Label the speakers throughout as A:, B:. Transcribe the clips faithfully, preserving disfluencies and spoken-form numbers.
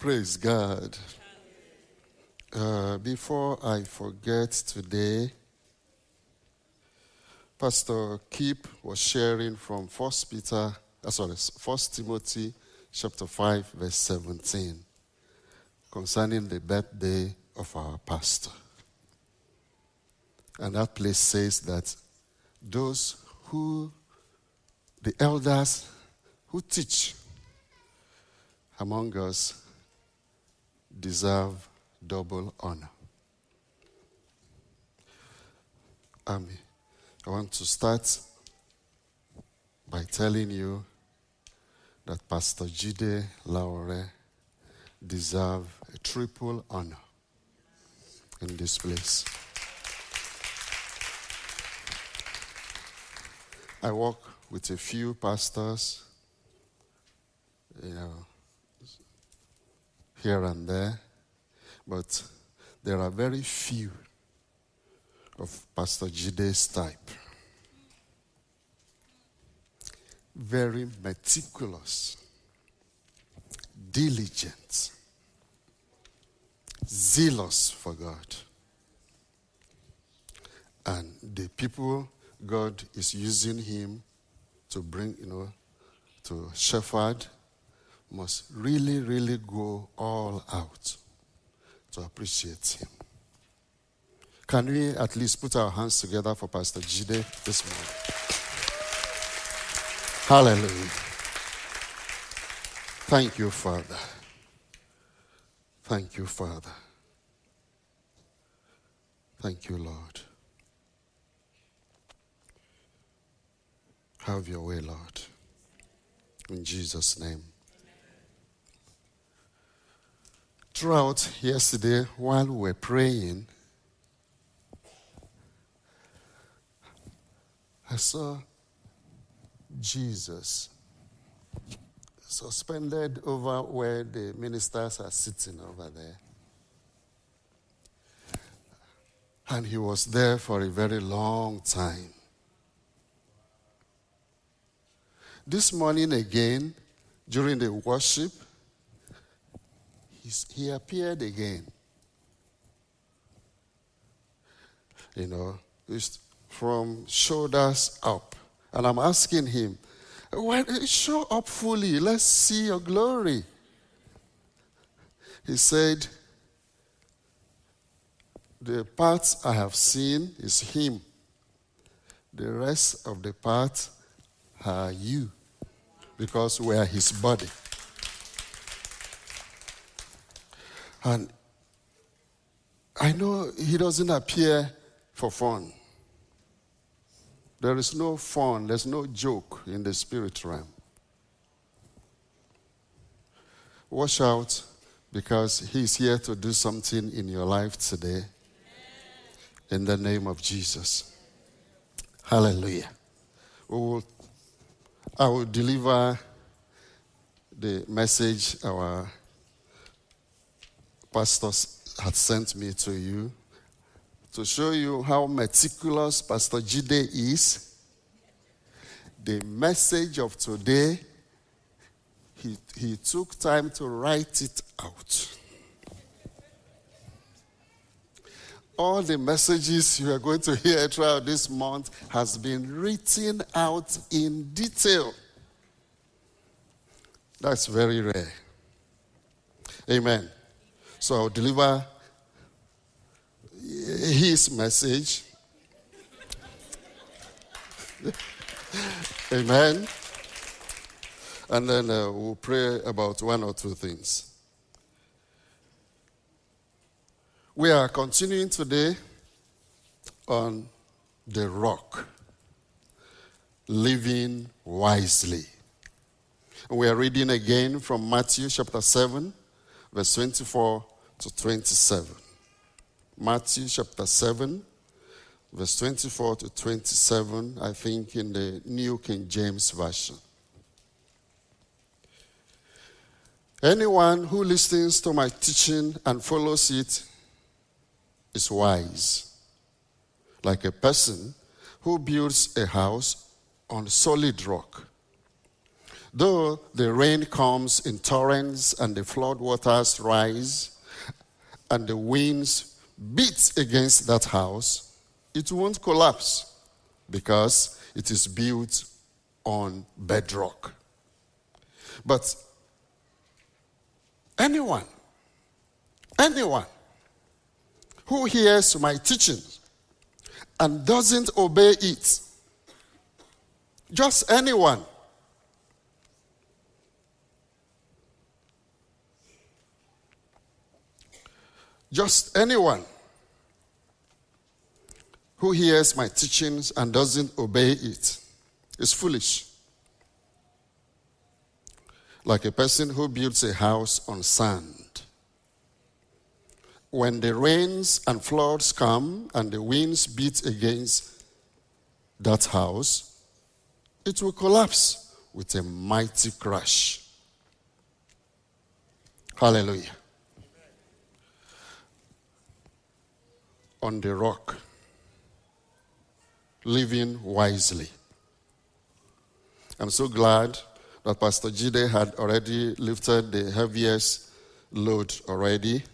A: Praise God. Uh, before I forget today, Pastor Kip was sharing from First Peter, uh, sorry, First Timothy chapter five, verse seventeen, concerning the birthday of our pastor. And that place says that those who, the elders who teach among us deserve double honor. Amen. I want to start by telling you that Pastor Jide Laure deserves a triple honor in this place. I work with a few pastors, you know, here and there, but there are very few of Pastor Jide's type. Very meticulous, diligent, zealous for God. And the people God is using him to bring, you know, to shepherd must really, really go all out to appreciate him. Can we at least put our hands together for Pastor Jide this morning? Hallelujah. Thank you, Father. Thank you, Father. Thank you, Lord. Have your way, Lord. In Jesus' name. Throughout yesterday, while we were praying, I saw Jesus suspended over where the ministers are sitting over there. And he was there for a very long time. This morning again, during the worship, he appeared again. You know, from shoulders up. And I'm asking him, well, show up fully. Let's see your glory. He said, the parts I have seen is him. The rest of the parts are you, because we are his body. And I know he doesn't appear for fun. There is no fun, there's no joke in the spirit realm. Watch out, because he's here to do something in your life today. In the name of Jesus. Hallelujah. We will, I will deliver the message our pastors had sent me to you to show you how meticulous Pastor Jide is. The message of today, he, he took time to write it out. All the messages you are going to hear throughout this month has been written out in detail. That's very rare. Amen. So I'll deliver his message. Amen. And then uh, we'll pray about one or two things. We are continuing today on the rock, living wisely. We are reading again from Matthew chapter seven, verse twenty-four to twenty-seven. Matthew chapter seven, verse twenty-four to twenty-seven, I think in the New King James Version. Anyone who listens to my teaching and follows it is wise, like a person who builds a house on solid rock. Though the rain comes in torrents and the flood waters rise and the winds beat against that house, it won't collapse because it is built on bedrock. But anyone, anyone who hears my teaching and doesn't obey it, just anyone, just anyone who hears my teachings and doesn't obey it is foolish. Like a person who builds a house on sand. When the rains and floods come and the winds beat against that house, it will collapse with a mighty crash. Hallelujah. On the rock, living wisely. I'm so glad that Pastor Jide had already lifted the heaviest load already.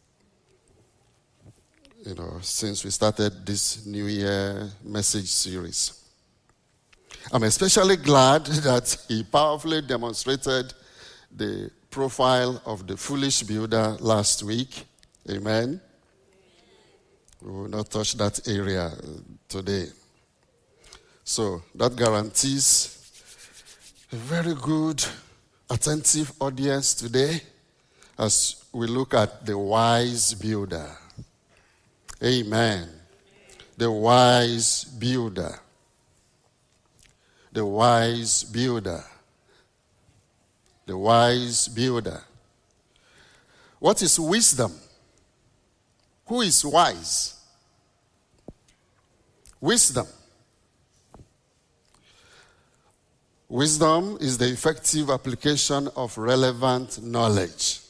A: You know, since we started this New Year message series. I'm especially glad that he powerfully demonstrated the profile of the foolish builder last week. Amen. We will not touch that area today. So that guarantees a very good, attentive audience today as we look at the wise builder. Amen. The wise builder. The wise builder. The wise builder. What is wisdom? Who is wise? Wisdom. Wisdom is the effective application of relevant knowledge.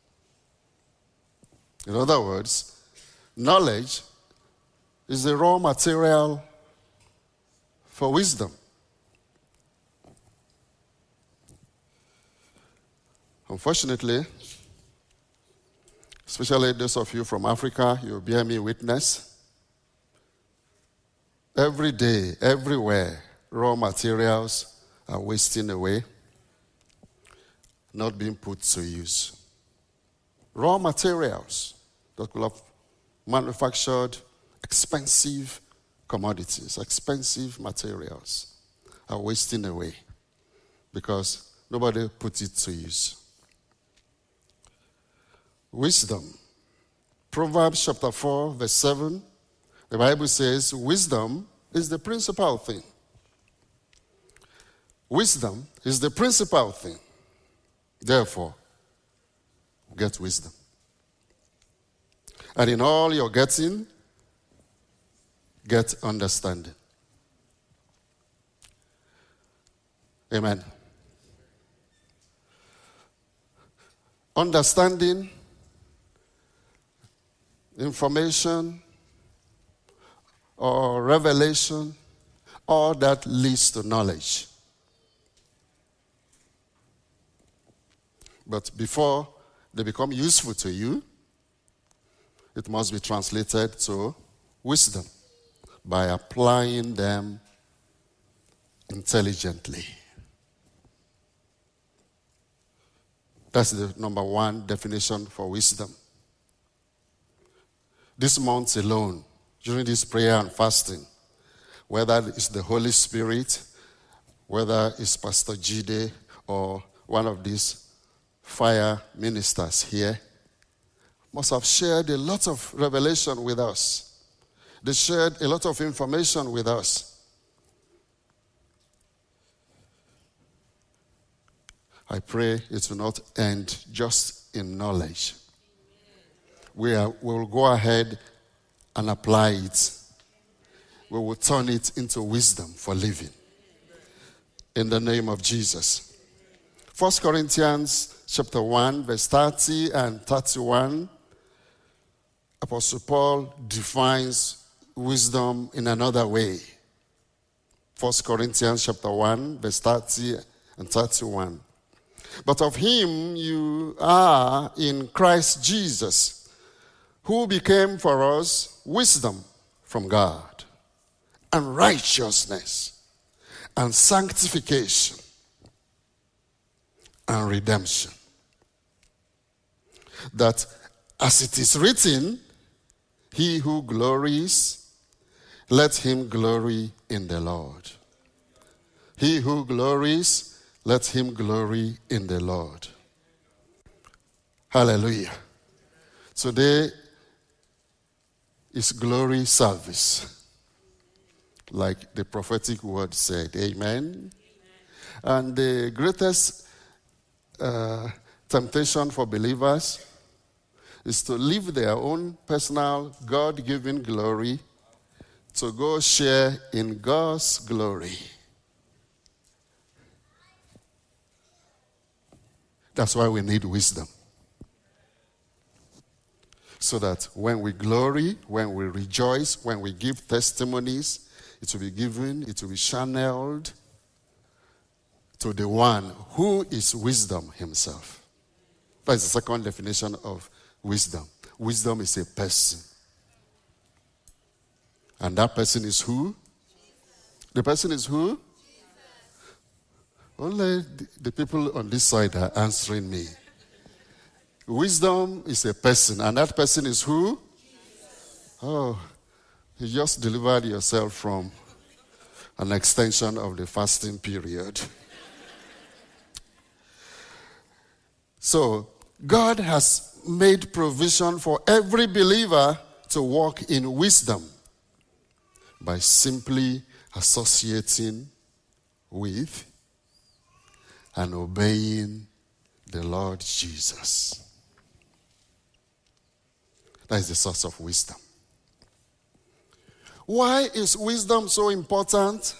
A: In other words, knowledge is the raw material for wisdom. Unfortunately, especially those of you from Africa, you bear me witness. Every day, everywhere, raw materials are wasting away, not being put to use. Raw materials that could have manufactured expensive commodities, expensive materials, are wasting away because nobody put it to use. Wisdom. Proverbs chapter four, verse seven, the Bible says, wisdom is the principal thing. Wisdom is the principal thing. Therefore, get wisdom. And in all you're getting, get understanding. Amen. Understanding, information, or revelation, all that leads to knowledge. But before they become useful to you, it must be translated to wisdom by applying them intelligently. That's the number one definition for wisdom. This month alone, during this prayer and fasting, whether it's the Holy Spirit, whether it's Pastor Jide or one of these fire ministers here, must have shared a lot of revelation with us. They shared a lot of information with us. I pray it will not end just in knowledge. We, are, we will go ahead and apply it. We will turn it into wisdom for living. In the name of Jesus. First Corinthians chapter one, verse thirty and thirty-one, Apostle Paul defines wisdom in another way. First Corinthians chapter one, verse thirty and thirty-one. But of him you are in Christ Jesus, who became for us wisdom from God, and righteousness, and sanctification, and redemption. That as it is written, he who glories, let him glory in the Lord. He who glories, let him glory in the Lord. Hallelujah. Today is glory service, like the prophetic word said. Amen. Amen. And the greatest uh, temptation for believers is to leave their own personal God-given glory to go share in God's glory. That's why we need wisdom. So that when we glory, when we rejoice, when we give testimonies, it will be given, it will be channeled to the one who is wisdom himself. That is the second definition of wisdom. Wisdom is a person. And that person is who? The person is who? Only the people on this side are answering me. Wisdom is a person, and that person is who? Jesus. Oh, you just delivered yourself from an extension of the fasting period. So, God has made provision for every believer to walk in wisdom by simply associating with and obeying the Lord Jesus. That is the source of wisdom. Why is wisdom so important?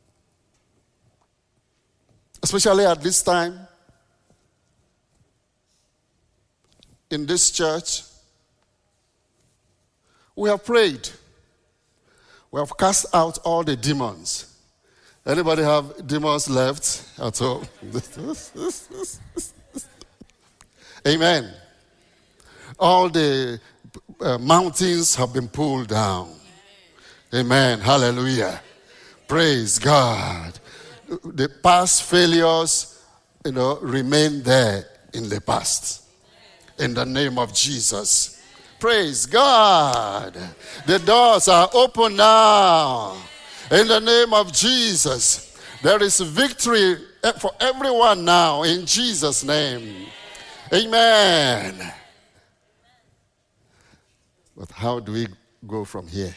A: Especially at this time in this church. We have prayed. We have cast out all the demons. Anybody have demons left at all? Amen. All the uh, mountains have been pulled down. Amen. Hallelujah. Praise God. The past failures, you know, remain there in the past. In the name of Jesus. Praise God. The doors are open now. In the name of Jesus. There is victory for everyone now in Jesus' name. Amen. But how do we go from here?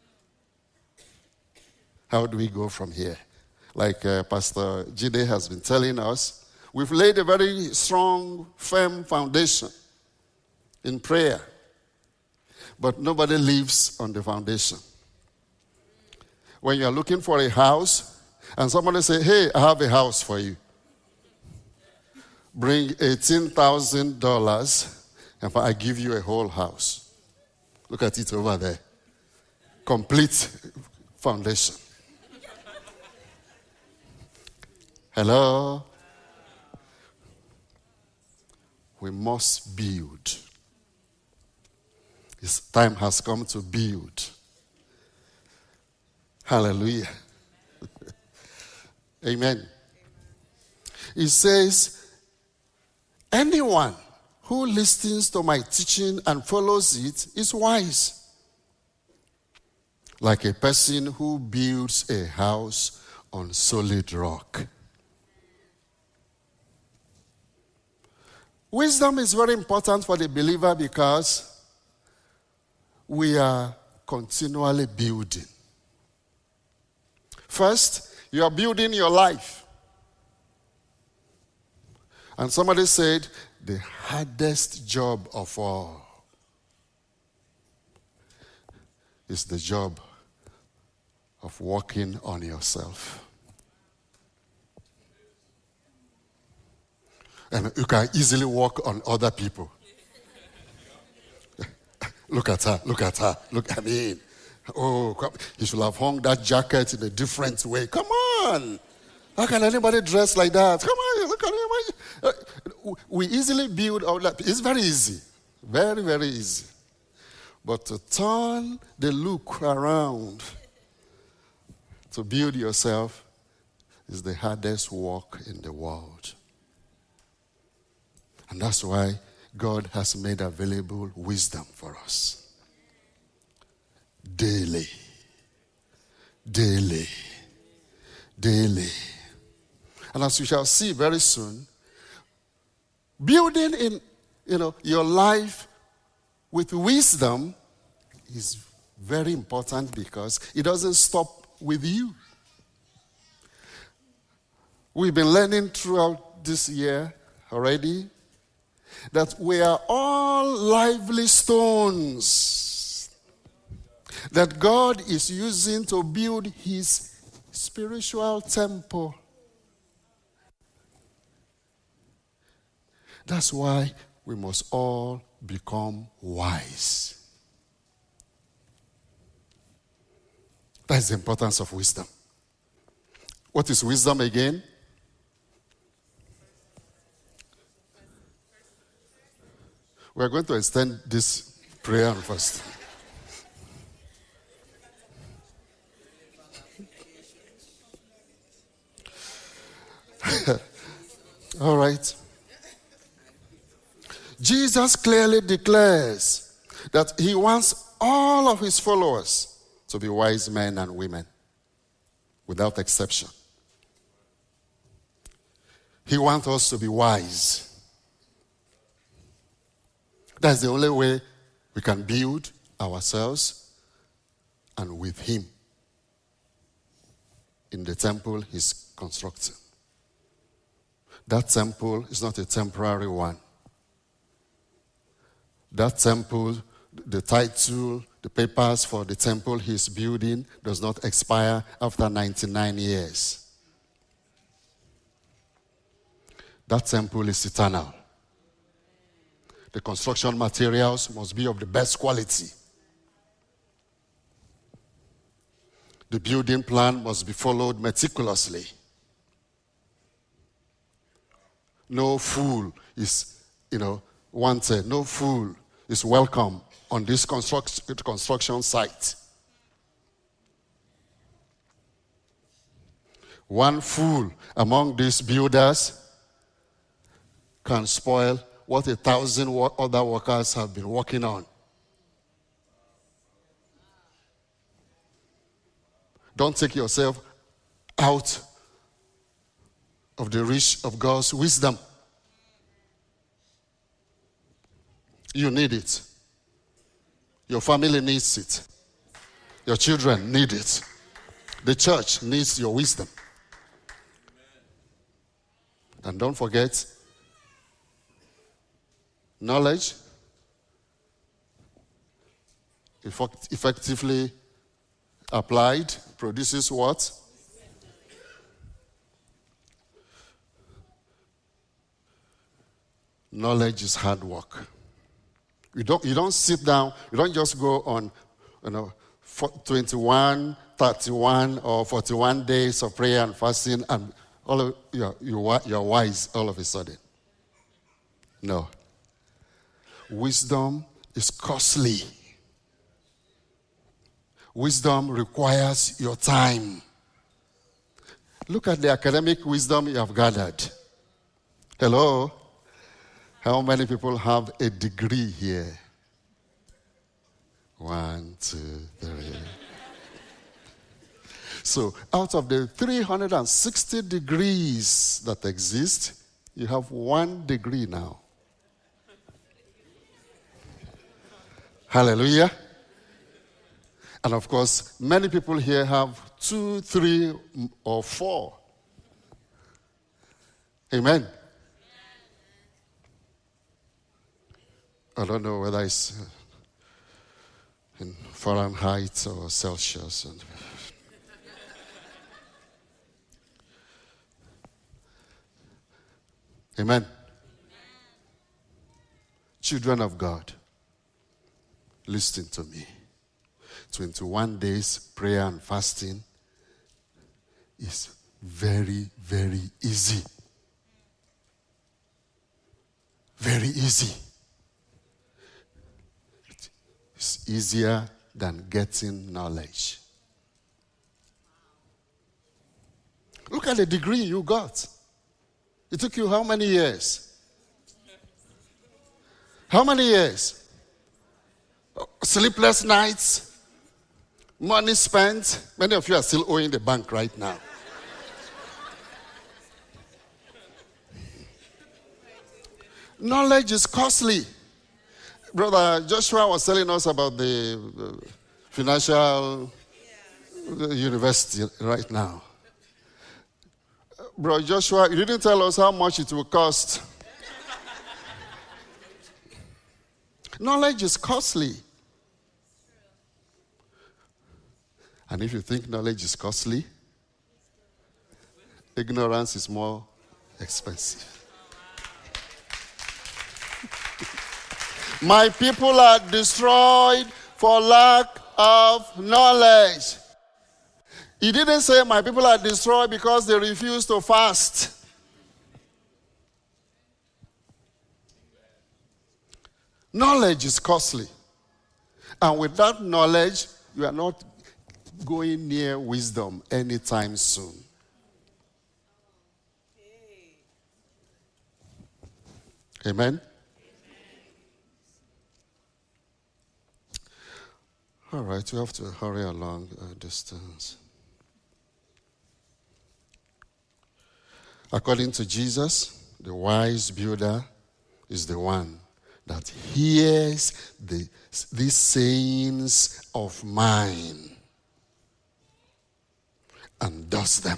A: How do we go from here? Like uh, Pastor Jide has been telling us, we've laid a very strong, firm foundation in prayer. But nobody lives on the foundation. When you are looking for a house, and somebody say, hey, I have a house for you. Bring eighteen thousand dollars, and I give you a whole house. Look at it over there. Complete foundation. Hello? We must build. This time has come to build. Hallelujah. Amen. It says, anyone who listens to my teaching and follows it is wise. Like a person who builds a house on solid rock. Wisdom is very important for the believer because we are continually building. First, you are building your life. And somebody said, the hardest job of all is the job of working on yourself. And you can easily work on other people. Look at her, look at her, look at me. Oh, come. You should have hung that jacket in a different way. Come on. How can anybody dress like that? Come on, look at him. We easily build our life. It's very easy. Very, very easy. But to turn the look around, to build yourself, is the hardest work in the world. And that's why God has made available wisdom for us. Daily. Daily. Daily. And as we shall see very soon, building in, you know, your life with wisdom is very important because it doesn't stop with you. We've been learning throughout this year already that we are all lively stones that God is using to build his spiritual temple. That's why we must all become wise. That's the importance of wisdom. What is wisdom again? We're going to extend this prayer first. All right. Jesus clearly declares that he wants all of his followers to be wise men and women, without exception. He wants us to be wise. That's the only way we can build ourselves and with him in the temple he's constructing. That temple is not a temporary one. That temple, the title, the papers for the temple he's building does not expire after ninety-nine years. That temple is eternal. The construction materials must be of the best quality. The building plan must be followed meticulously. No fool is, you know, wanted. No fool is welcome on this construct, construction site. One fool among these builders can spoil what a thousand other workers have been working on. Don't take yourself out of the reach of God's wisdom. You need it. Your family needs it. Your children need it. The church needs your wisdom. And don't forget, knowledge effect- effectively applied produces what? Knowledge is hard work. You don't, you don't sit down, you don't just go on, you know, twenty-one, thirty-one, or forty-one days of prayer and fasting, and all of, you're, you're wise all of a sudden. No. Wisdom is costly. Wisdom requires your time. Look at the academic wisdom you have gathered. Hello? How many people have a degree here? One, two, three. So, out of the three hundred sixty degrees that exist, you have one degree now. Hallelujah. And of course, many people here have two, three, or four. Amen. I don't know whether it's in Fahrenheit or Celsius. Amen. Children of God, listen to me. twenty-one days prayer and fasting is very, very easy. Very easy. It's easier than getting knowledge. Look at the degree you got. It took you how many years? How many years? Sleepless nights, money spent. Many of you are still owing the bank right now. Knowledge is costly. Brother Joshua was telling us about the uh, financial uh, university right now. Brother Joshua, you didn't tell us how much it will cost. Knowledge is costly. And if you think knowledge is costly, ignorance is more expensive. My people are destroyed for lack of knowledge. He didn't say my people are destroyed because they refuse to fast. Knowledge is costly. And without knowledge, you are not going near wisdom anytime soon. Amen? All right, you have to hurry along uh, distance. According to Jesus, the wise builder is the one that hears the, these sayings of mine and does them.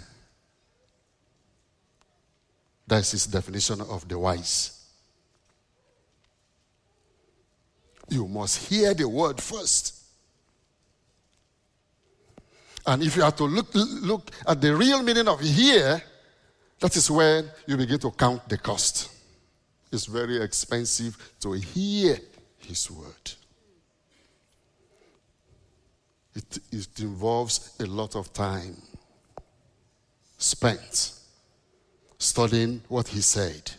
A: That's his definition of the wise. You must hear the word first. And if you have to look, look at the real meaning of hear, that is when you begin to count the cost. It's very expensive to hear his word. It, it involves a lot of time spent studying what he said.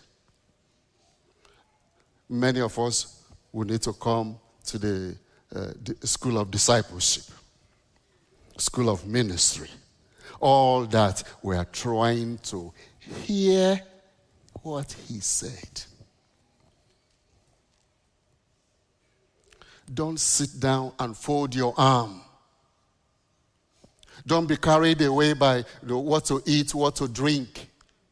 A: Many of us will need to come to the, uh, the school of discipleship, school of ministry. All that we are trying to hear what he said. Don't sit down and fold your arm. Don't be carried away by what to eat, what to drink.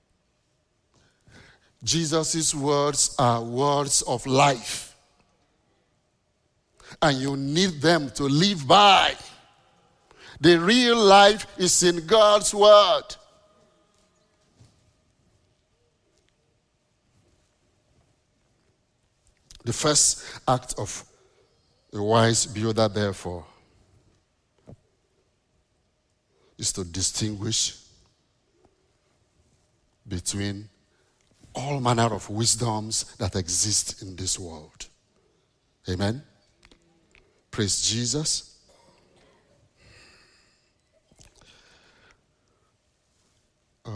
A: Jesus' words are words of life. And you need them to live by. The real life is in God's word. The first act of a wise builder, therefore, is to distinguish between all manner of wisdoms that exist in this world. Amen? Praise Jesus. Uh,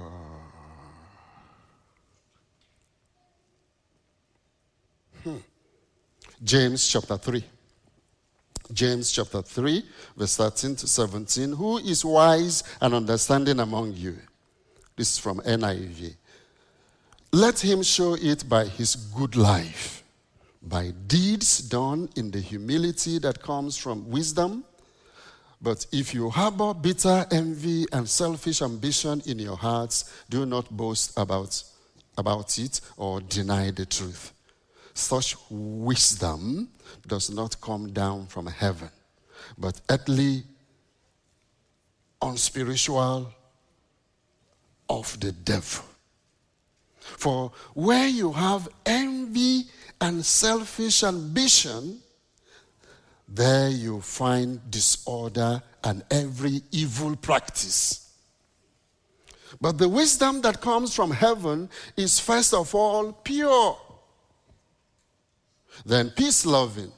A: hmm. James chapter three. James chapter three, verse thirteen to seventeen. Who is wise and understanding among you? This is from N I V. Let him show it by his good life, by deeds done in the humility that comes from wisdom. But if you harbor bitter envy and selfish ambition in your hearts, do not boast about, about it or deny the truth. Such wisdom does not come down from heaven, but earthly, unspiritual, of the devil. For where you have envy and selfish ambition, there you find disorder and every evil practice. But the wisdom that comes from heaven is first of all pure, then peace-loving,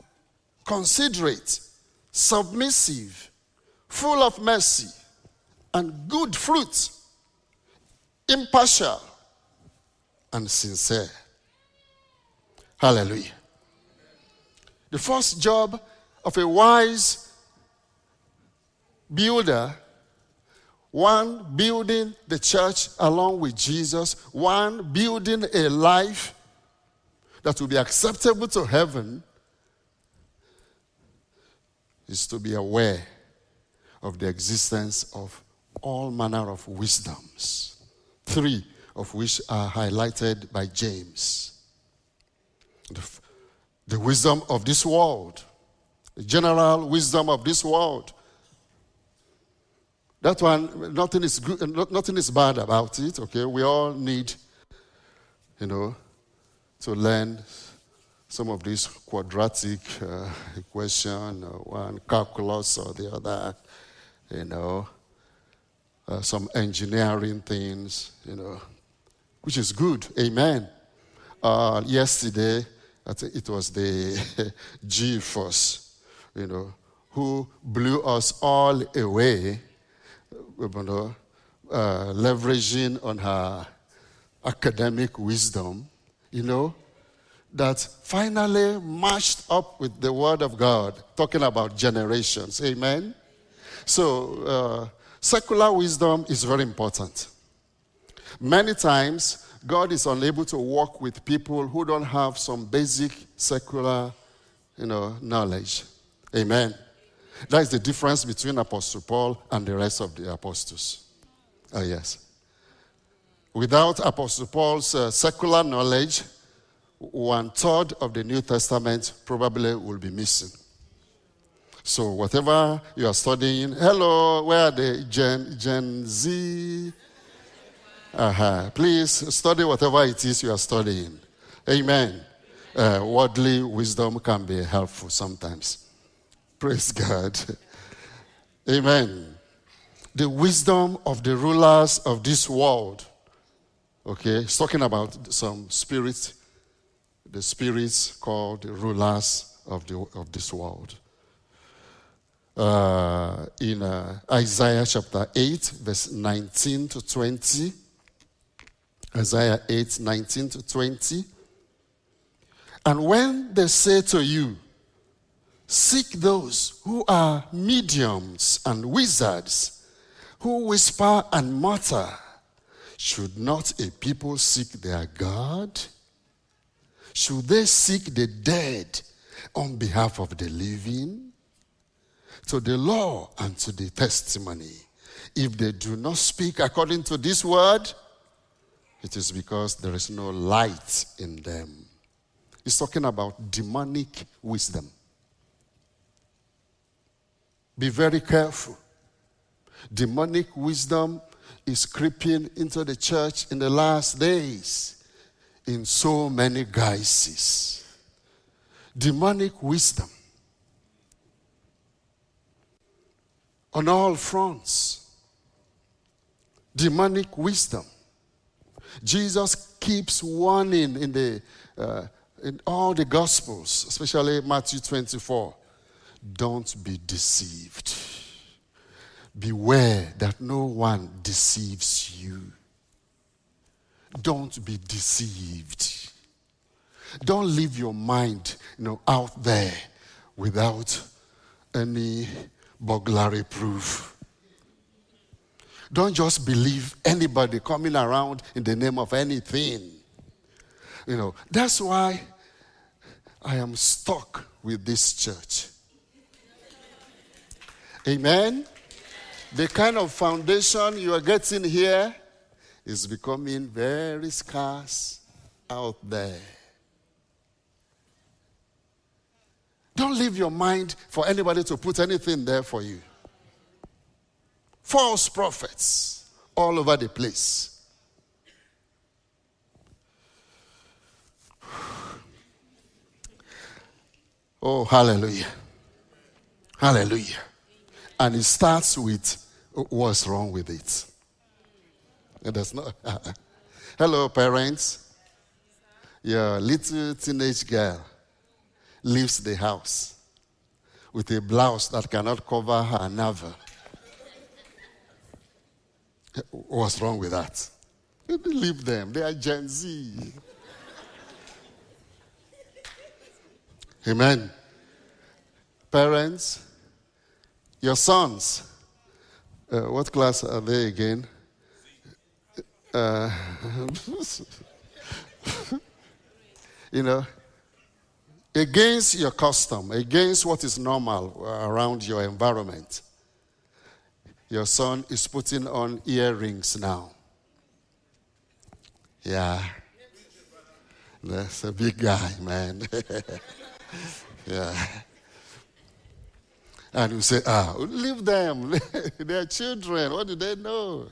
A: considerate, submissive, full of mercy and good fruit, impartial and sincere. Hallelujah. The first job of a wise builder, one building the church along with Jesus, one building a life that will be acceptable to heaven, is to be aware of the existence of all manner of wisdoms, three of which are highlighted by James. The, the wisdom of this world, the general wisdom of this world. That one, nothing is good, nothing is bad about it, okay? We all need, you know, to learn some of these quadratic uh, equation, or one calculus or the other, you know, uh, some engineering things, you know, which is good. Amen. Uh, yesterday, I think it was the G-force, you know, who blew us all away, you know, uh, leveraging on her academic wisdom, you know, that finally matched up with the Word of God, talking about generations. Amen? So, uh, secular wisdom is very important. Many times, God is unable to work with people who don't have some basic secular, you know, knowledge. Amen? That is the difference between Apostle Paul and the rest of the apostles. Oh, yes. Without Apostle Paul's uh, secular knowledge, one third of the New Testament probably will be missing. So whatever you are studying, hello, where are the Gen, Gen Z? Uh-huh. Please study whatever it is you are studying. Amen. Uh, worldly wisdom can be helpful sometimes. Praise God. Amen. The wisdom of the rulers of this world. Okay, it's talking about some spirits, the spirits called the rulers of the of this world. Uh, in uh, Isaiah chapter eight, verse nineteen to twenty. Isaiah eight, nineteen to twenty. And when they say to you, seek those who are mediums and wizards, who whisper and mutter, should not a people seek their God? Should they seek the dead on behalf of the living? To the law and to the testimony, if they do not speak according to this word, it is because there is no light in them. He's talking about demonic wisdom. Be very careful. Demonic wisdom is creeping into the church in the last days in so many guises. Demonic wisdom on all fronts. Demonic wisdom. Jesus keeps warning in the uh, in all the Gospels, especially Matthew twenty-four. Don't be deceived. Beware that no one deceives you. Don't be deceived. Don't leave your mind, you know, out there without any burglary proof. Don't just believe anybody coming around in the name of anything. You know, that's why I am stuck with this church. Amen? The kind of foundation you are getting here is becoming very scarce out there. Don't leave your mind for anybody to put anything there for you. False prophets all over the place. Oh, hallelujah. Hallelujah. And it starts with what's wrong with it. And that's not. Hello, parents. Your little teenage girl leaves the house with a blouse that cannot cover her navel. What's wrong with that? Leave them. They are Gen Z. Amen. Parents, your sons, uh, what class are they again? Uh, you know, against your custom, against what is normal around your environment. Your son is putting on earrings now. Yeah. That's a big guy, man. Yeah. And you say, ah, leave them. They're children. What do they know?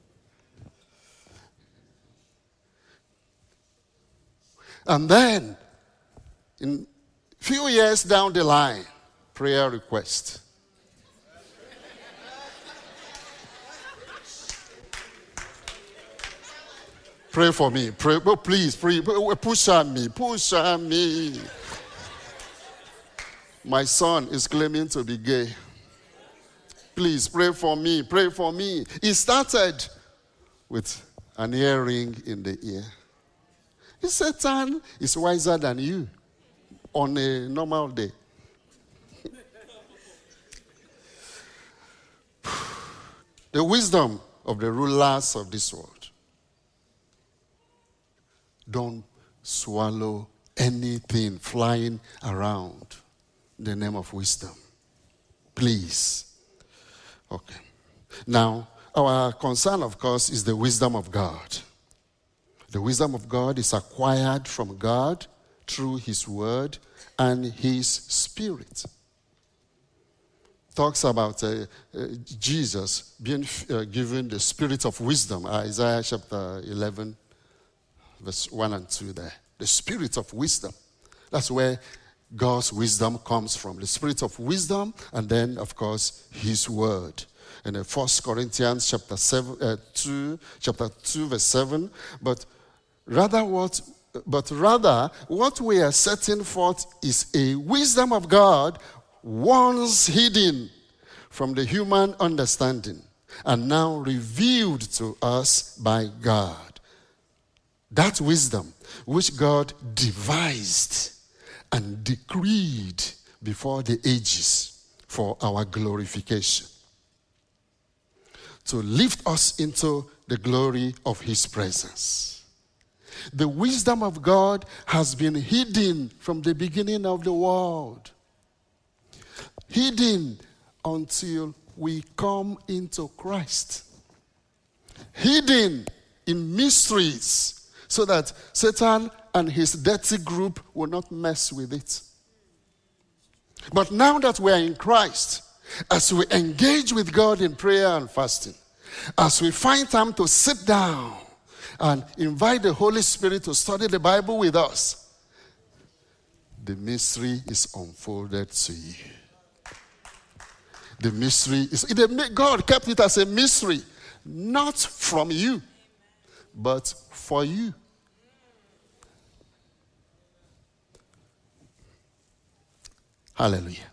A: And then, in a few years down the line, prayer request. Pray for me. Pray, oh, please, pray. Push on me. Push on me. My son is claiming to be gay. Please pray for me. Pray for me. He started with an earring in the ear. Satan is wiser than you on a normal day. The wisdom of the rulers of this world. Don't swallow anything flying around in the name of wisdom. Please. Okay. Now, our concern, of course, is the wisdom of God. The wisdom of God is acquired from God through His Word and His Spirit. Talks about uh, uh, Jesus being uh, given the spirit of wisdom. Isaiah chapter eleven, verse one and two there. The spirit of wisdom. That's where God's wisdom comes from. The spirit of wisdom, and then, of course, His Word. In First Corinthians chapter seven, uh, two, chapter two, verse seven. But rather what, but rather what we are setting forth is a wisdom of God once hidden from the human understanding and now revealed to us by God. That wisdom which God devised and decreed before the ages for our glorification, to lift us into the glory of His presence. The wisdom of God has been hidden from the beginning of the world. Hidden until we come into Christ. Hidden in mysteries so that Satan and his dirty group will not mess with it. But now that we are in Christ, as we engage with God in prayer and fasting, as we find time to sit down and invite the Holy Spirit to study the Bible with us, the mystery is unfolded to you. The mystery is, God kept it as a mystery, not from you, but for you. Hallelujah.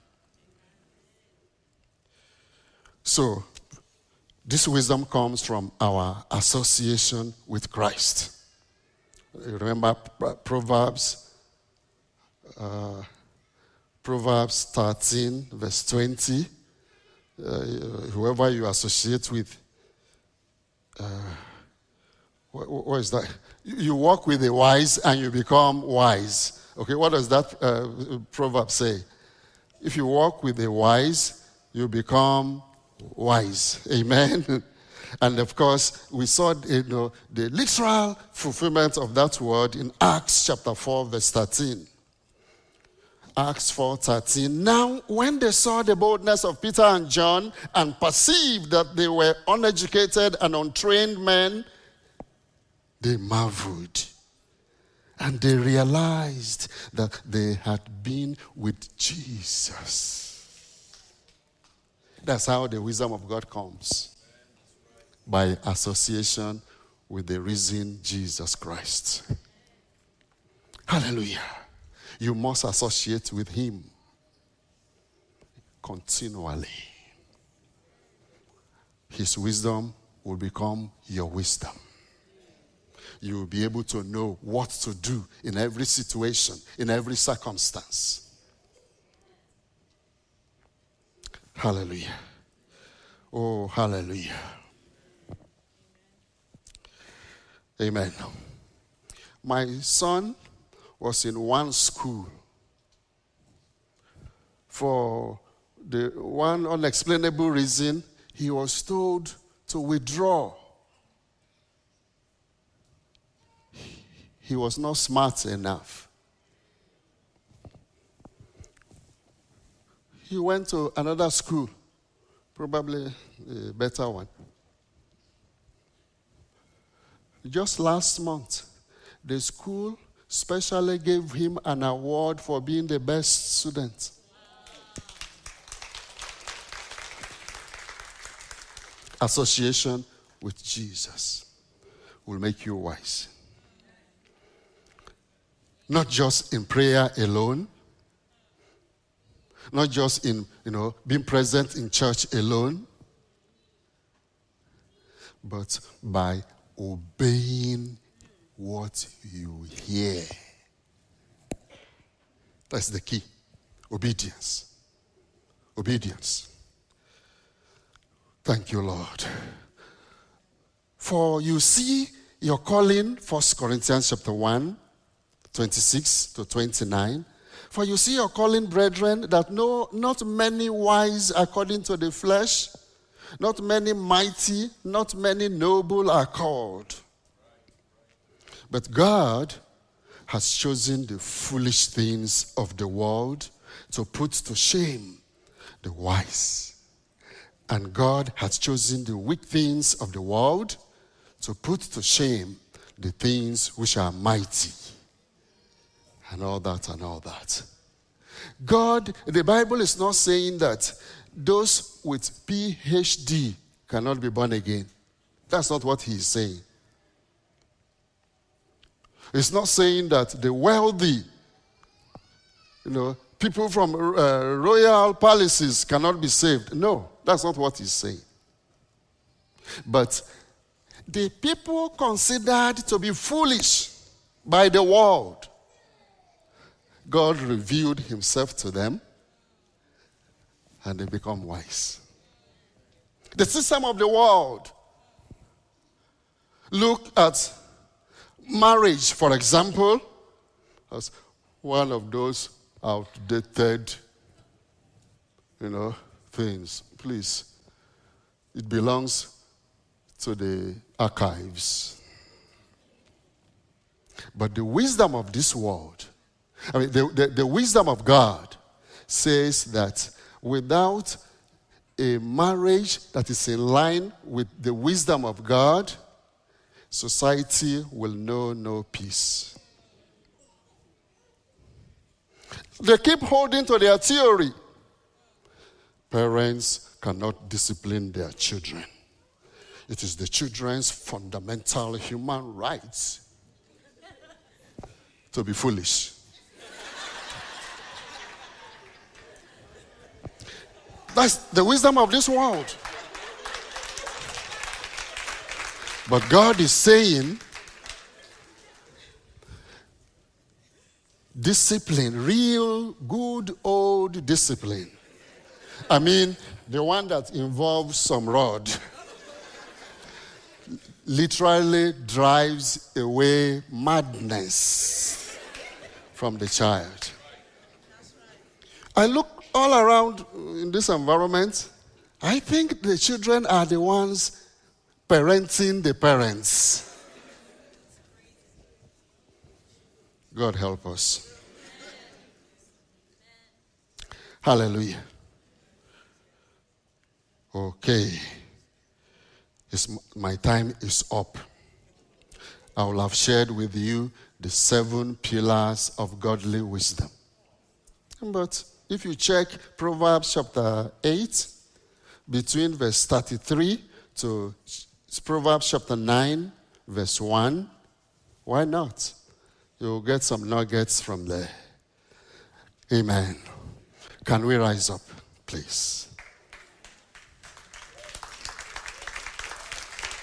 A: So, this wisdom comes from our association with Christ. You remember Proverbs, uh, Proverbs thirteen, verse twenty. Uh, whoever you associate with, uh, what, what is that? You walk with the wise and you become wise. Okay, what does that uh, proverb say? If you walk with the wise, you become wise. Amen. And of course, we saw you know, the literal fulfillment of that word in Acts chapter four, verse thirteen. Acts four thirteen. Now, when they saw the boldness of Peter and John and perceived that they were uneducated and untrained men, they marveled. And they realized that they had been with Jesus. That's how the wisdom of God comes. By association with the risen Jesus Christ. Hallelujah. You must associate with Him continually. His wisdom will become your wisdom. You will be able to know what to do in every situation, in every circumstance. Hallelujah. Oh, hallelujah. Amen. My son was in one school. For the one unexplainable reason, he was told to withdraw. He was not smart enough. He went to another school, probably a better one. Just last month, the school specially gave him an award for being the best student. Association with Jesus will make you wise. Not just in prayer alone, not just in, you know, being present in church alone, but by obeying what you hear. That's the key. Obedience. Obedience. Thank you, Lord. For you see your calling, First Corinthians chapter one, twenty-six to twenty-nine. For you see your calling, brethren, that no, not many wise according to the flesh, not many mighty, not many noble are called. But God has chosen the foolish things of the world to put to shame the wise. And God has chosen the weak things of the world to put to shame the things which are mighty. And all that and all that. God, the Bible is not saying that those with P H D cannot be born again. That's not what he is saying. It's not saying that the wealthy, you know, people from uh, royal palaces cannot be saved. No, that's not what he's saying. But the people considered to be foolish by the world, God revealed himself to them and they become wise. The system of the world. Look at marriage, for example, as one of those outdated, you know, things. Please, it belongs to the archives. But the wisdom of this world, I mean, the, the, the wisdom of God says that without a marriage that is in line with the wisdom of God, society will know no peace. They keep holding to their theory. Parents cannot discipline their children. It is the children's fundamental human rights to be foolish. That's the wisdom of this world. But God is saying, discipline, real good old discipline. I mean, the one that involves some rod literally drives away madness from the child. I look all around in this environment, I think the children are the ones parenting the parents. God help us. Hallelujah. Okay. It's, my time is up. I will have shared with you the seven pillars of godly wisdom. But if you check Proverbs chapter eight, between verse thirty-three to Proverbs chapter nine, verse one, why not? You'll get some nuggets from there. Amen. Can we rise up, please?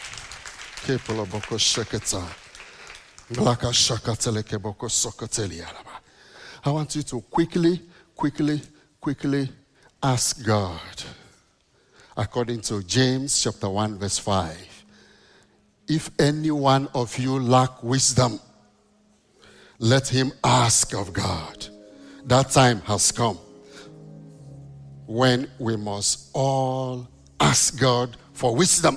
A: Kepoloboko sheketa. Glaka shakatele keboko sokoteli alaba. I want you to quickly, quickly, quickly ask God. According to James chapter one, verse five. If any one of you lack wisdom, let him ask of God. That time has come when we must all ask God for wisdom.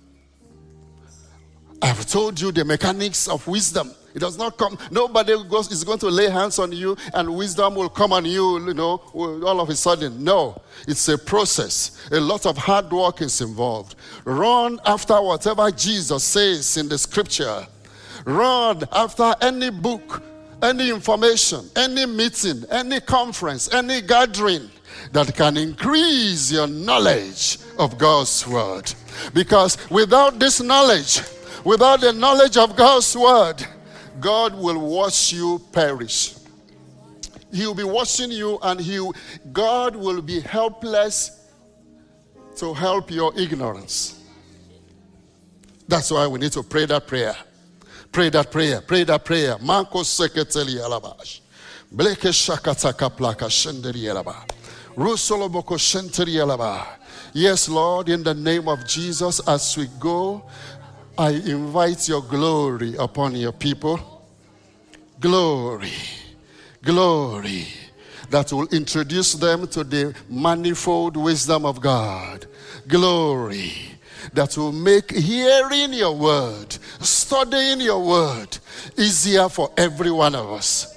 A: I've told you the mechanics of wisdom. It does not come. Nobody goes, is going to lay hands on you and wisdom will come on you, you know, all of a sudden. No, it's a process. A lot of hard work is involved. Run after whatever Jesus says in the scripture. Run after any book, any information, any meeting, any conference, any gathering that can increase your knowledge of God's word. Because without this knowledge, without the knowledge of God's word, God will watch you perish. He will be watching you, and he, God will be helpless to help your ignorance. That's why we need to pray that prayer. Pray that prayer. Pray that prayer. Manko seketeli alabash. Bleke shakataka plaka shenderi alaba. Rusoloboko shenteri alaba. Yes, Lord, in the name of Jesus, as we go, I invite your glory upon your people. Glory, glory, that will introduce them to the manifold wisdom of God. Glory, that will make hearing your word, studying your word, easier for every one of us.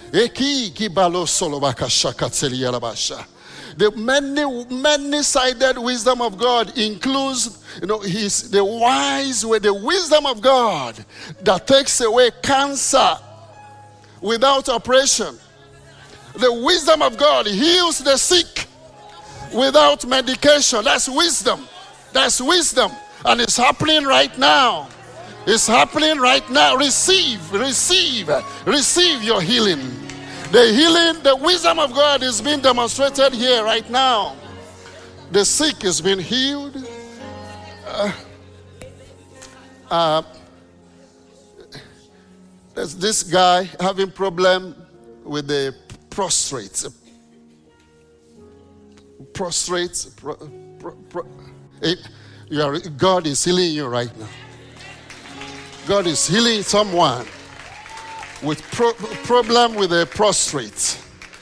A: The many, many-sided wisdom of God includes, you know, his, the wise with the wisdom of God that takes away cancer without operation. The wisdom of God heals the sick without medication. That's wisdom. That's wisdom. And it's happening right now. It's happening right now. Receive, receive, receive your healing. The healing, the wisdom of God is being demonstrated here right now. The sick is being healed. Uh, uh, there's this guy having problem with the prostrate. Prostrate. Pro, pro, pro, it, you are, God is healing you right now. God is healing someone with pro- problem with a prostrate.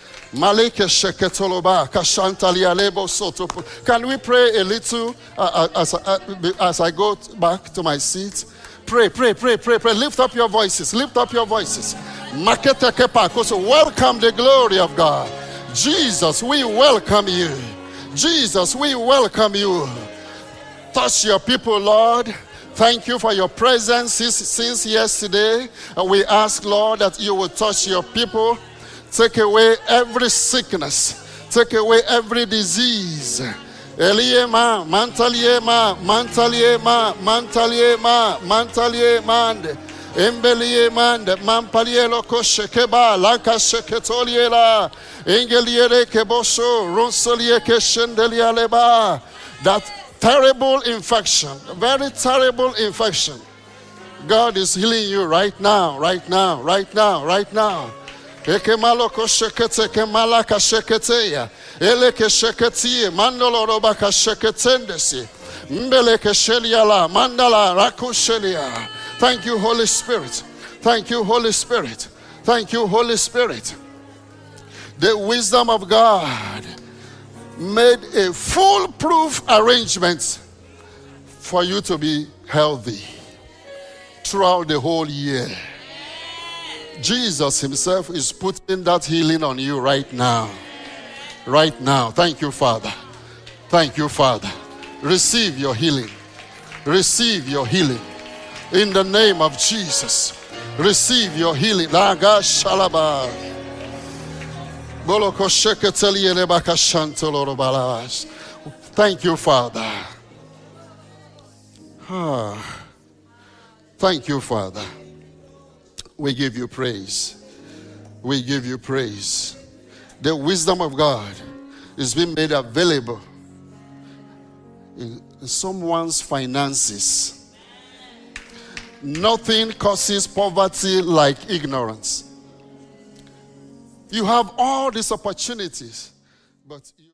A: Can we pray a little uh, as, uh, as I go back to my seat? Pray, pray, pray, pray, pray. Lift up your voices. Lift up your voices. Welcome the glory of God. Jesus, we welcome you. Jesus, we welcome you. Touch your people, Lord. Thank you for your presence since, since yesterday. And we ask, Lord, that you will touch your people. Take away every sickness. Take away every disease. Eliema, mantaliema, mantaliema, mantaliema, mantaliema, embeliema, mampalielo koshekeba, lanka sheketoliela, engeliere kebosho, ronsolie keshendelialeba. That terrible infection, very terrible infection. God is healing you right now, right now, right now, right now. Ekemaloko shekete, kemalaka sheketeya, eleke sheketie, mandoloroba ka sheketendesi, mbeleke sheliala, mandala rakushelia. Thank you, Holy Spirit. Thank you, Holy Spirit. Thank you, Holy Spirit. The wisdom of God made a foolproof arrangement for you to be healthy throughout the whole year. Jesus himself is putting that healing on you right now. Right now. Thank you, Father. Thank you, Father. Receive your healing. Receive your healing. In the name of Jesus. Receive your healing. Laga shalaba. Thank you, Father. Ah. Thank you, Father. We give you praise. We give you praise. The wisdom of God is being made available in someone's finances. Nothing causes poverty like ignorance. You have all these opportunities, but you